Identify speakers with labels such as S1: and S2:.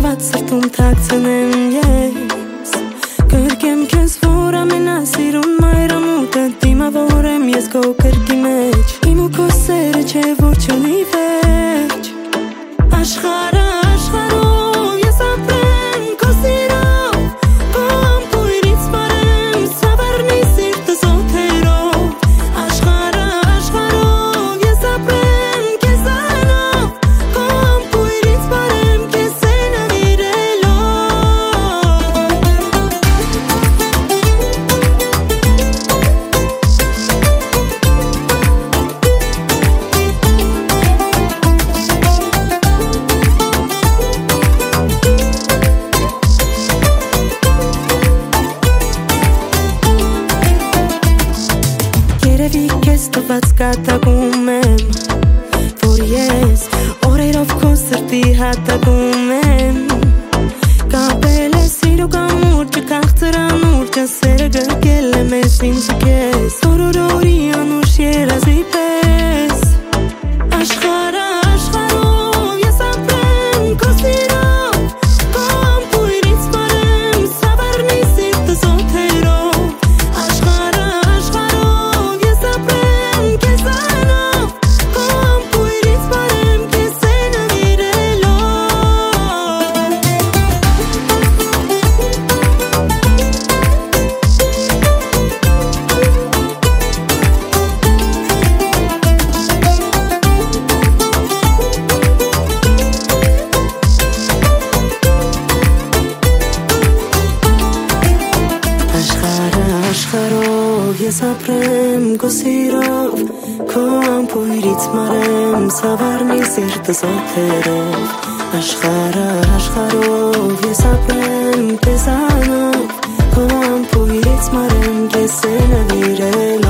S1: Լավացված սրտում թաքցնեմ ես Կրկեմ քեզ, որ ամենասիրուն մայրամուտը Դիմավորեմ ես քո կրկի մեջ Իմ ու քո սերը չէ, որ չունի վերջ Աշխարհը աշխարհով ես ապրեմ քո սիրով Քո ամպույրից վարեմ սավառնի սիրտը զոթերով Աշխարհը աշխարհով ես ապրեմ քեզ անով Քո ամպույրից վարեմ քեզ Տված կատակում եմ, որ ես օրերով քո սրտի հատակում եմ Կապել է սիրո կամուրջը, քաղցր անուրջը, սերը գրկել է մեզ ինձ ու քեզ Օրորորի անուշ երազի պես Աշխարհը աշխարհով ես ապրեմ քո սիրով Քո ամպույրից վարեմ սավառնի սիրտը զոթերով Աշխարհը աշխարհով ես ապրեմ քեզ անով Քո ամպույրից վարեմ քեզ նվիրելով Աշխարհով ես ապրեմ քո սիրով Քո ամպույրից մարեմ սավառնի սիրտը զոթերով Աշխարհով ես ապրեմ քեզ անով Քո ամպույրից մարեմ քեզ նվիրելով